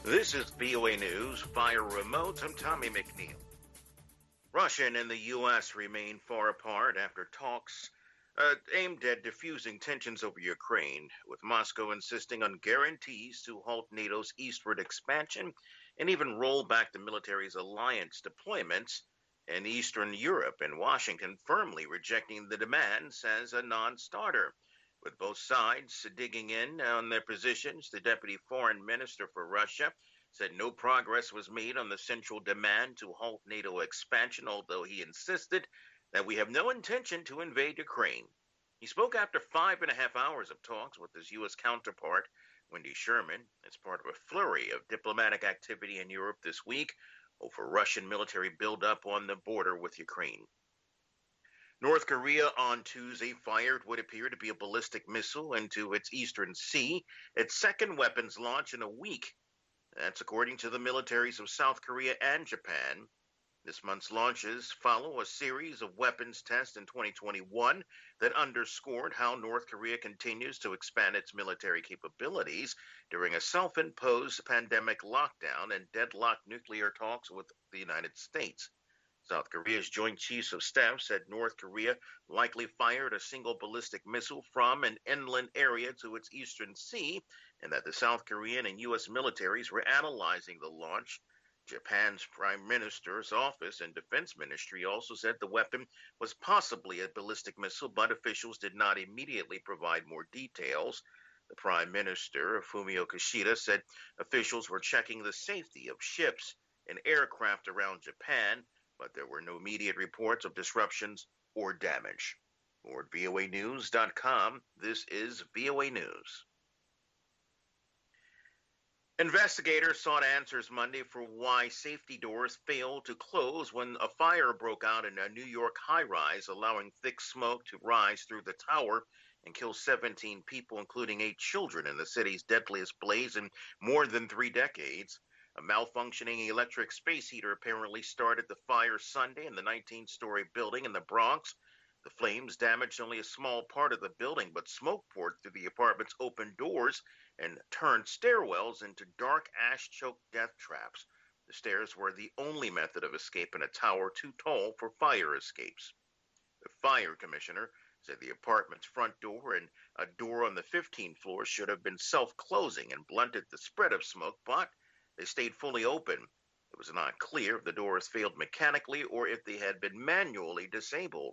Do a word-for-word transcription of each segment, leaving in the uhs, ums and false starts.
This is V O A News via remote. I'm Tommy McNeil. Russia and the U S remain far apart after talks uh, aimed at diffusing tensions over Ukraine, with Moscow insisting on guarantees to halt NATO's eastward expansion and even roll back the military's alliance deployments in Eastern Europe, and Washington firmly rejecting the demands as a non-starter. With both sides digging in on their positions, the deputy foreign minister for Russia said no progress was made on the central demand to halt NATO expansion, although he insisted that we have no intention to invade Ukraine. He spoke after five and a half hours of talks with his U S counterpart, Wendy Sherman, as part of a flurry of diplomatic activity in Europe this week over Russian military buildup on the border with Ukraine. North Korea on Tuesday fired what appeared to be a ballistic missile into its eastern sea, its second weapons launch in a week. That's according to the militaries of South Korea and Japan. This month's launches follow a series of weapons tests in twenty twenty-one that underscored how North Korea continues to expand its military capabilities during a self-imposed pandemic lockdown and deadlocked nuclear talks with the United States. South Korea's Joint Chiefs of Staff said North Korea likely fired a single ballistic missile from an inland area to its eastern sea, and that the South Korean and U S militaries were analyzing the launch. Japan's Prime Minister's office and Defense Ministry also said the weapon was possibly a ballistic missile, but officials did not immediately provide more details. The Prime Minister, Fumio Kishida, said officials were checking the safety of ships and aircraft around Japan, but there were no immediate reports of disruptions or damage. More at V O A news dot com. This is V O A News. Investigators sought answers Monday for why safety doors failed to close when a fire broke out in a New York high-rise, allowing thick smoke to rise through the tower and kill seventeen people, including eight children, in the city's deadliest blaze in more than three decades. A malfunctioning electric space heater apparently started the fire Sunday in the nineteen-story building in the Bronx. The flames damaged only a small part of the building, but smoke poured through the apartment's open doors and turned stairwells into dark ash-choked death traps. The stairs were the only method of escape in a tower too tall for fire escapes. The fire commissioner said the apartment's front door and a door on the fifteenth floor should have been self-closing and blunted the spread of smoke, but they stayed fully open. It was not clear if the doors failed mechanically or if they had been manually disabled.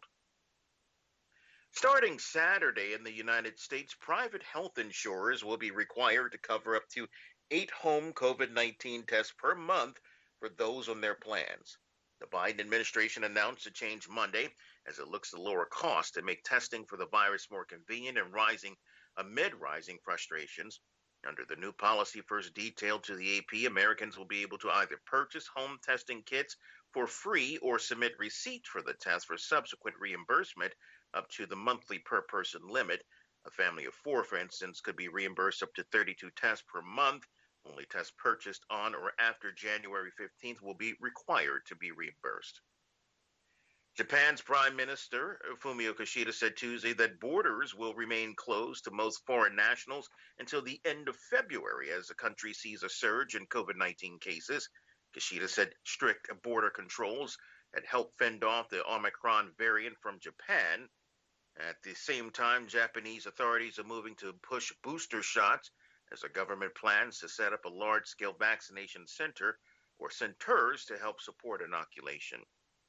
Starting Saturday in the United States, private health insurers will be required to cover up to eight home COVID nineteen tests per month for those on their plans. The Biden administration announced the change Monday as it looks to lower costs and make testing for the virus more convenient and rising amid rising frustrations. Under the new policy first detailed to the A P, Americans will be able to either purchase home testing kits for free or submit receipts for the test for subsequent reimbursement up to the monthly per person limit. A family of four, for instance, could be reimbursed up to thirty-two tests per month. Only tests purchased on or after January fifteenth will be required to be reimbursed. Japan's Prime Minister, Fumio Kishida, said Tuesday that borders will remain closed to most foreign nationals until the end of February as the country sees a surge in COVID nineteen cases. Kishida said strict border controls had helped fend off the Omicron variant from Japan. At the same time, Japanese authorities are moving to push booster shots as the government plans to set up a large-scale vaccination center or centers to help support inoculation.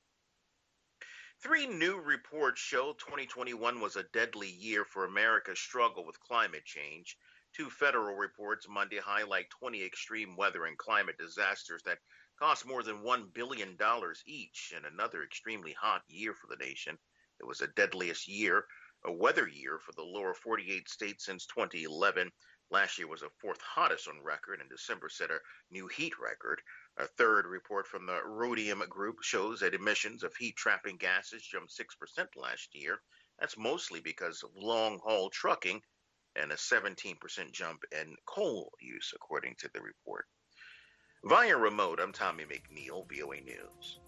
Three new reports show twenty twenty-one was a deadly year for America's struggle with climate change. Two federal reports Monday highlight twenty extreme weather and climate disasters that cost more than one billion dollars each, and another extremely hot year for the nation. It was the deadliest year, a weather year, for the lower forty-eight states since twenty eleven. Last year was the fourth hottest on record, and December set a new heat record. A third report from the Rhodium Group shows that emissions of heat-trapping gases jumped six percent last year. That's mostly because of long-haul trucking and a seventeen percent jump in coal use, according to the report. Via remote, I'm Tommy McNeil, V O A News.